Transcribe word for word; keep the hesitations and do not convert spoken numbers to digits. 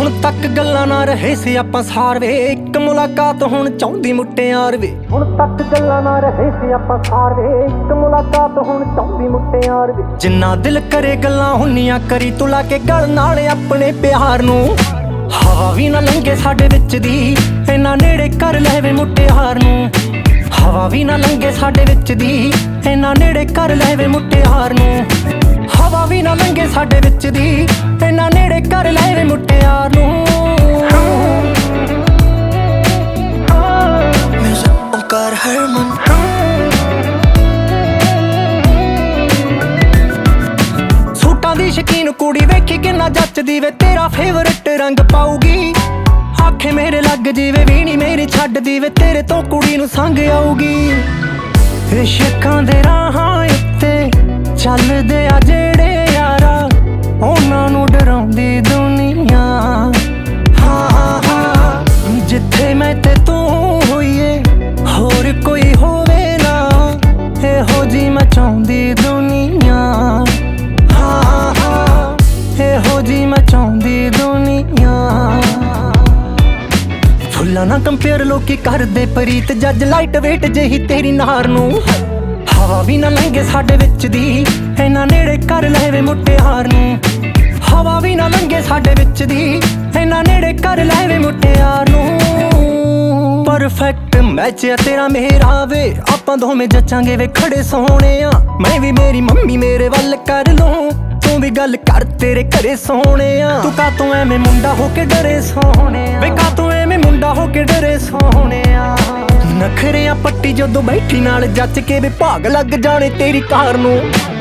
ਹੁਣ ਤੱਕ ਗੱਲਾਂ ਨਾ ਰਹੇ ਸੀ ਆਪਾਂ ਸਾਰ ਵੇ, ਇੱਕ ਮੁਲਾਕਾਤ ਹੁਣ ਚਾਹੁੰਦੀ ਮੁਟਿਆਰ ਵੇ। ਹੁਣ ਤੱਕ ਗੱਲਾਂ ਨਾ ਰਹੇ ਸੀ ਆਪਾਂ ਸਾਰ ਵੇ, ਇੱਕ ਮੁਲਾਕਾਤ ਹੁਣ ਚਾਹੁੰਦੀ ਮੁਟਿਆਰ ਵੇ। ਜਿੰਨਾ ਦਿਲ ਕਰੇ ਗੱਲਾਂ ਹੁੰਨੀਆਂ ਕਰੀ ਤੂੰ ਲਾ ਕੇ ਗਲ ਨਾਲ ਆਪਣੇ ਪਿਆਰ ਨੂੰ। ਹਵਾ ਵੀ ਨਾ ਲੰਘੇ ਸਾਡੇ ਵਿੱਚ ਦੀ, ਇੰਨਾ ਨੇੜੇ ਕਰ ਲੈ ਵੇ ਮੁਟਿਆਰ ਨੂੰ। ਹਵਾ ਵੀ ਨਾ ਲੰਘੇ ਸਾਡੇ ਵਿੱਚ ਦੀ, ਇੰਨਾ ਨੇੜੇ ਕਰ ਲੈ ਵੇ ਮੁਟਿਆਰ ਨੂੰ। ਹਵਾ ਵੀ ਨਾ ਲੰਘੇ ਸਾਡੇ ਵਿੱਚ ਦੀ, ਇੰਨਾ ਨੇੜੇ ਕਰ ਲੈ ਵੇ ਮੁਟਿਆਰ ਨੂੰ। Music ਓਂਕਾਰ ਹਰਮਨ। ਸੂਟਾਂ ਦੀ ਸ਼ਕੀਨ ਕੁੜੀ ਵੇਖੀ ਕਿੰਨਾ ਜੱਚਦੀ ਵੇ, ਤੇਰਾ ਫੇਵਰਟ ਰੰਗ ਪਾਊਗੀ। ਆਖੇ ਮੇਰੇ ਲੱਗ ਜੀਵੇ ਵੀਣੀ ਮੇਰੀ ਛੱਡਦੀ ਵੇ, ਤੇਰੇ ਤੋਂ ਕੁੜੀ ਨੂੰ ਸੰਗ ਆਊਗੀ। ਇਸ਼ਕਾਂ ਦੇ ਰਾਹਾਂ ਉੱਤੇ ਚੱਲਦੇ ਆ ਜਿਹੜੇ ਯਾਰਾ, ਉਹਨਾਂ ਨੂੰ ਡਰਾਉਂਦੀ ਦੁਨੀਆ। ਹਾਂ ਹਾਂ ਹਾਂ ਜਿੱਥੇ ਮੈਂ ਤੇ ਤੂੰ ਹੋਈਏ, ਹੋਰ ਕੋਈ ਹੋਵੇ ਨਾ, ਇਹੋ ਜੀ ਮੈਂ ਚਾਹੁੰਦੀ ਦੁਨੀਆ। ਹਾਂ ਹਾਂ ਇਹੋ ਜੀ ਮੈਂ ਚਾਹੁੰਦੀ ਦੁਨੀਆ। ਫੁੱਲਾਂ ਨਾ ਕੰਪੇਅਰ ਲੋਕੀ ਕਰਦੇ ਪ੍ਰੀਤ, ਜੱਜ ਲਾਈਟ ਵੇਟ ਜਿਹੀ ਤੇਰੀ ਨਾਰ ਨੂੰ। ਹਵਾ ਵੀ ਨਾ ਲੰਘੇ ਸਾਡੇ ਵਿੱਚ ਦੀ, ਇੰਨਾ ਨੇੜੇ ਕਰ ਲੈ ਵੇ ਮੁਟਿਆਰ ਨੂੰ। ਹਵਾ ਵੀ ਨਾ ਲੰਘੇ ਸਾਡੇ ਵਿੱਚ ਦੀ, ਇੰਨਾ ਨੇੜੇ ਕਰ ਲੈ ਵੇ ਮੁਟਿਆਰ ਨੂੰ। ਪਰਫੈਕਟ ਮੈਚ ਆ ਤੇਰਾ ਮੇਰਾ ਵੇ, ਆਪਾਂ ਦੋਵੇਂ ਜੱਚਾਂਗੇ ਵੇ ਖੜੇ ਸੋਹਣਿਆ। ਮੈਂ ਵੀ ਮੇਰੀ ਮੰਮੀ ਮੇਰੇ ਵੱਲ ਕਰ ਲੂੰ, ਤੂੰ ਵੀ ਗੱਲ ਕਰ ਤੇਰੇ ਘਰੇ ਸੋਹਣਿਆ। ਤੂੰ ਕਾਤੋਂ ਐਵੇਂ ਮੁੰਡਾ ਹੋ ਕੇ ਡਰੇ ਸੋਹਣਿਆ ਵੇ, ਕਾਤੋਂ ਐਵੇਂ ਮੁੰਡਾ ਹੋ ਕੇ ਡਰੇ ਸੋਹਣਿਆ। ਨਖਰਿਆਂ ਪੱਟੀ ਜਦੋਂ ਬੈਠੀ ਨਾਲ ਜੱਚ ਕੇ ਵੇ, ਭਾਗ ਲੱਗ ਜਾਣੇ ਤੇਰੀ ਕਾਰ ਨੂੰ।